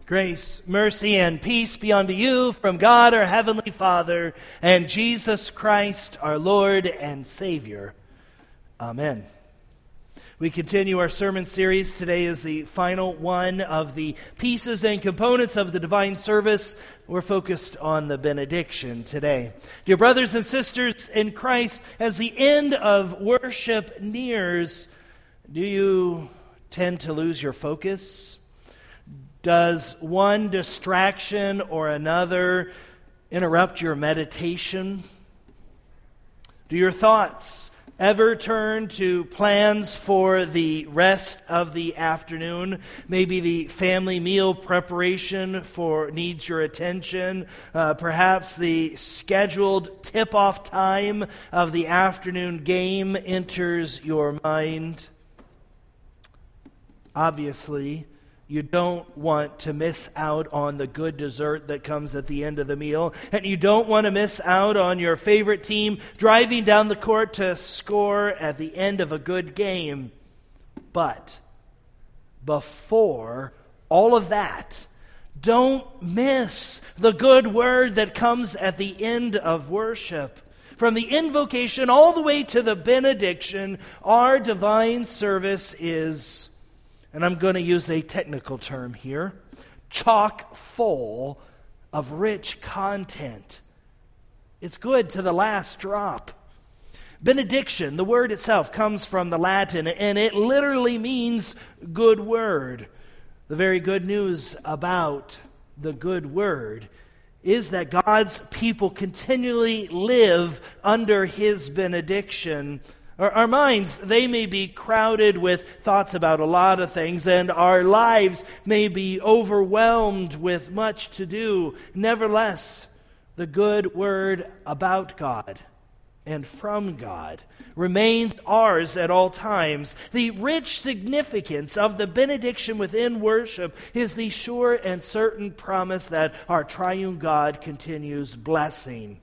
Grace, mercy, and peace be unto you from God our Heavenly Father and Jesus Christ our Lord and Savior. Amen. We continue our sermon series. Today is the final one of the pieces and components of the divine service. We're focused on the benediction today. Dear brothers and sisters in Christ, as the end of worship nears, do you tend to lose your focus? Does one distraction or another interrupt your meditation? Do your thoughts ever turn to plans for the rest of the afternoon? Maybe the family meal preparation needs your attention. Perhaps the scheduled tip-off time of the afternoon game enters your mind. Obviously, you don't want to miss out on the good dessert that comes at the end of the meal. And you don't want to miss out on your favorite team driving down the court to score at the end of a good game. But before all of that, don't miss the good word that comes at the end of worship. From the invocation all the way to the benediction, our divine service is, and I'm going to use a technical term here, chock full of rich content. It's good to the last drop. Benediction, the word itself, comes from the Latin, and it literally means good word. The very good news about the good word is that God's people continually live under His benediction. Our minds, they may be crowded with thoughts about a lot of things, and our lives may be overwhelmed with much to do. Nevertheless, the good word about God and from God remains ours at all times. The rich significance of the benediction within worship is the sure and certain promise that our triune God continues blessing,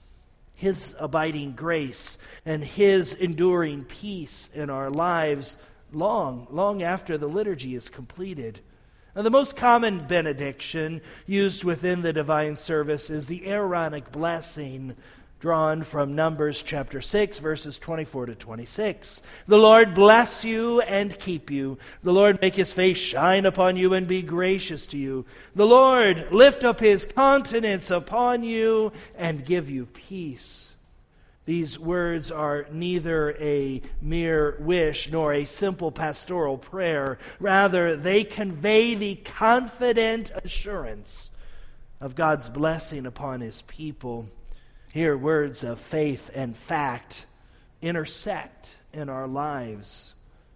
His abiding grace and His enduring peace in our lives long after the liturgy is completed. Now, the most common benediction used within the divine service is the Aaronic blessing drawn from Numbers chapter 6, verses 24 to 26. The Lord bless you and keep you. The Lord make His face shine upon you and be gracious to you. The Lord lift up His countenance upon you and give you peace. These words are neither a mere wish nor a simple pastoral prayer. Rather, they convey the confident assurance of God's blessing upon His people. Here, words of faith and fact intersect in our lives.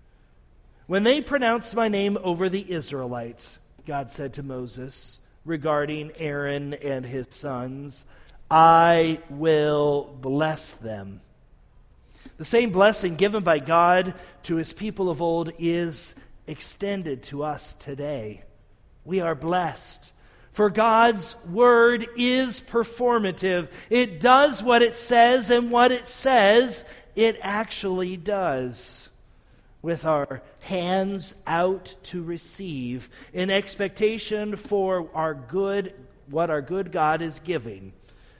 When they pronounced my name over the Israelites, God said to Moses regarding Aaron and his sons, I will bless them. The same blessing given by God to His people of old is extended to us today. We are blessed. For God's word is performative. It does what it says, and what it says, it actually does. With our hands out to receive, in expectation for what our good God is giving.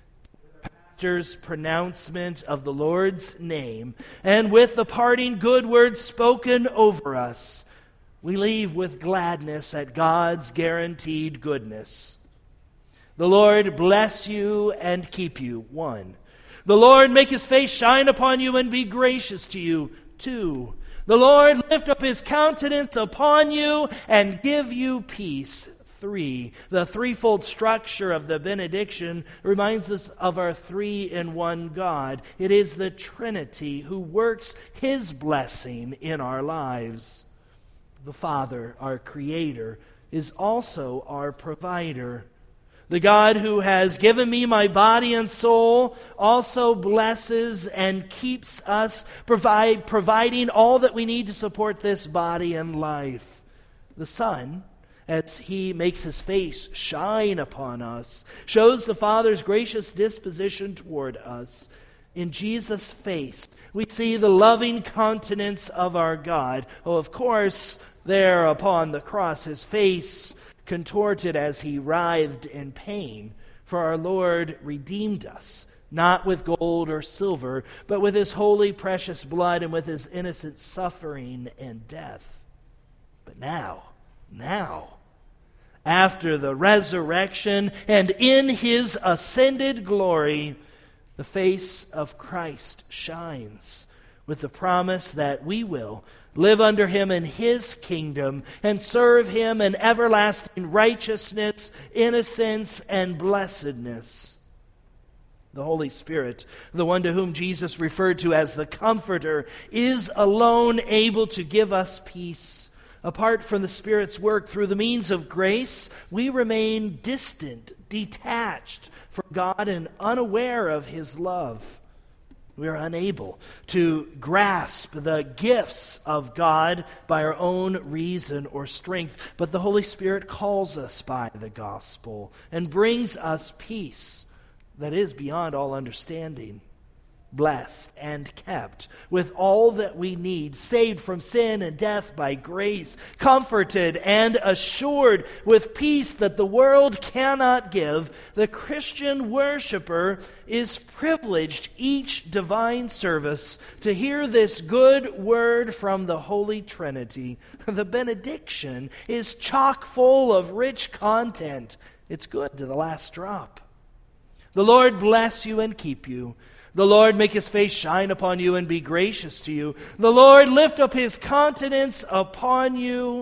Pastor's pronouncement of the Lord's name, and with the parting good words spoken over us, we leave with gladness at God's guaranteed goodness. The Lord bless you and keep you. 1. The Lord make His face shine upon you and be gracious to you. 2. The Lord lift up His countenance upon you and give you peace. 3. The threefold structure of the benediction reminds us of our three-in-one God. It is the Trinity who works His blessing in our lives. The Father, our Creator, is also our provider. The God who has given me my body and soul also blesses and keeps us, providing all that we need to support this body and life. The Son, as He makes His face shine upon us, shows the Father's gracious disposition toward us. In Jesus' face, we see the loving countenance of our God. Oh, of course, there upon the cross, His face contorted as he writhed in pain, for our Lord redeemed us, not with gold or silver, but with his holy, precious blood and with his innocent suffering and death. But now, after the resurrection and in his ascended glory, the face of Christ shines with the promise that we will live under him in his kingdom and serve him in everlasting righteousness, innocence, and blessedness. The Holy Spirit, the one to whom Jesus referred to as the Comforter, is alone able to give us peace. Apart from the Spirit's work through the means of grace, we remain distant, detached from God and unaware of his love. We are unable to grasp the gifts of God by our own reason or strength, but the Holy Spirit calls us by the gospel and brings us peace that is beyond all understanding. Blessed and kept with all that we need, saved from sin and death by grace, comforted and assured with peace that the world cannot give, the Christian worshiper is privileged each divine service to hear this good word from the Holy Trinity. The benediction is chock full of rich content. It's good to the last drop. The Lord bless you and keep you. The Lord make his face shine upon you and be gracious to you. The Lord lift up his countenance upon you.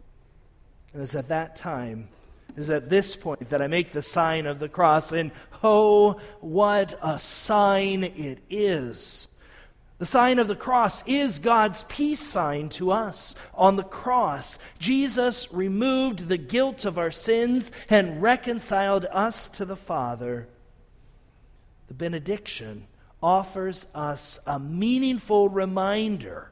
And it's at that time, it is at this point that I make the sign of the cross. And oh, what a sign it is. The sign of the cross is God's peace sign to us. On the cross, Jesus removed the guilt of our sins and reconciled us to the Father. The benediction offers us a meaningful reminder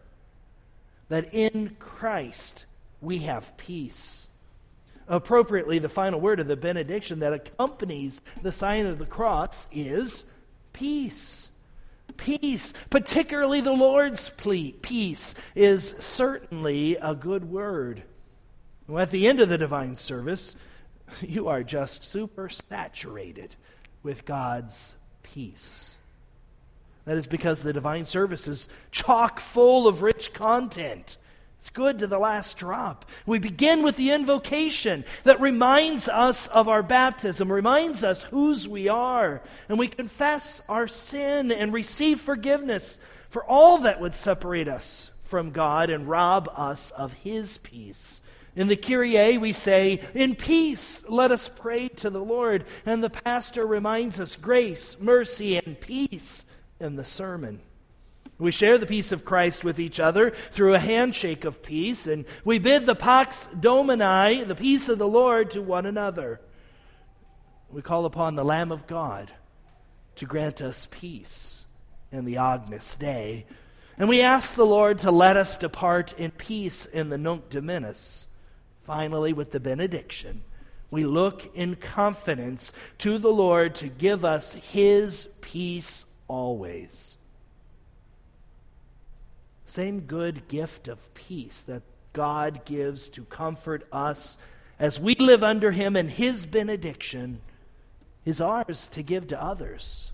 that in Christ we have peace. Appropriately, the final word of the benediction that accompanies the sign of the cross is peace. Peace, particularly the Lord's peace, is certainly a good word. Well, at the end of the divine service, you are just super saturated with God's peace. That is because the divine service is chock full of rich content. It's good to the last drop. We begin with the invocation that reminds us of our baptism, reminds us whose we are, and we confess our sin and receive forgiveness for all that would separate us from God and rob us of his peace. In the Kyrie, we say, "In peace, let us pray to the Lord." And the pastor reminds us grace, mercy, and peace in the sermon. We share the peace of Christ with each other through a handshake of peace, and we bid the Pax Domini, the peace of the Lord, to one another. We call upon the Lamb of God to grant us peace in the Agnus Dei, and we ask the Lord to let us depart in peace in the Nunc Dimittis. Finally, with the benediction, we look in confidence to the Lord to give us his peace always. Same good gift of peace that God gives to comfort us as we live under him and his benediction is ours to give to others.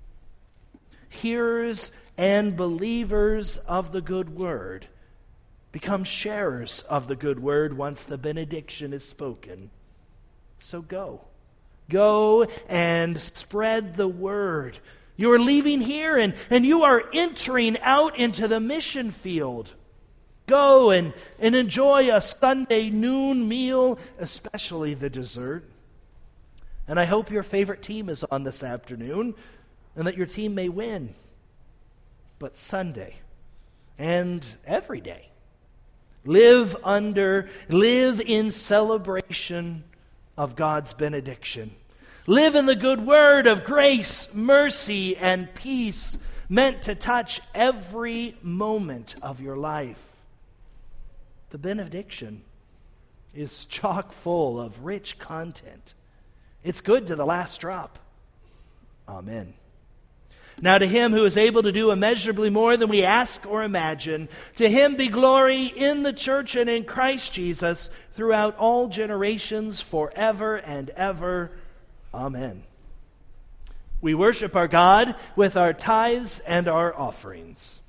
Hearers and believers of the good word become sharers of the good word once the benediction is spoken. So go and spread the word. You are leaving here and you are entering out into the mission field. Go and enjoy a Sunday noon meal, especially the dessert. And I hope your favorite team is on this afternoon and that your team may win. But Sunday and every day, live in celebration of God's benediction. Live in the good word of grace, mercy, and peace meant to touch every moment of your life. The benediction is chock full of rich content. It's good to the last drop. Amen. Now to him who is able to do immeasurably more than we ask or imagine, to him be glory in the church and in Christ Jesus throughout all generations, forever and ever. Amen. We worship our God with our tithes and our offerings.